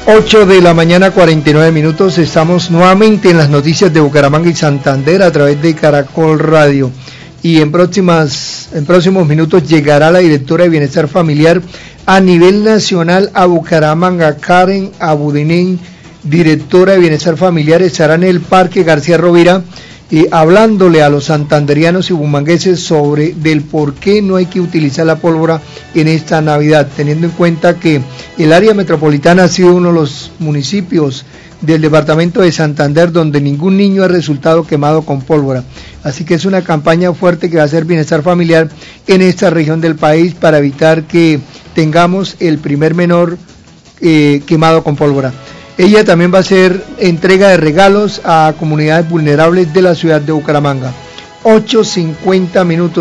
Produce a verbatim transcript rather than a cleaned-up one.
ocho de la mañana, cuarenta y nueve minutos. Estamos nuevamente en las noticias de Bucaramanga y Santander a través de Caracol Radio. Y en próximas, en próximos minutos llegará la directora de Bienestar Familiar a nivel nacional a Bucaramanga, Karen Abudinen, directora de Bienestar Familiar, estará en el Parque García Rovira eh, hablándole a los santanderianos y bumangueses sobre del por qué no hay que utilizar la pólvora en esta Navidad, teniendo en cuenta que el área metropolitana ha sido uno de los municipios del departamento de Santander donde ningún niño ha resultado quemado con pólvora. Así que es una campaña fuerte que va a hacer Bienestar Familiar en esta región del país para evitar que tengamos el primer menor eh, quemado con pólvora. Ella también va a hacer entrega de regalos a comunidades vulnerables de la ciudad de Bucaramanga. ocho cincuenta minutos.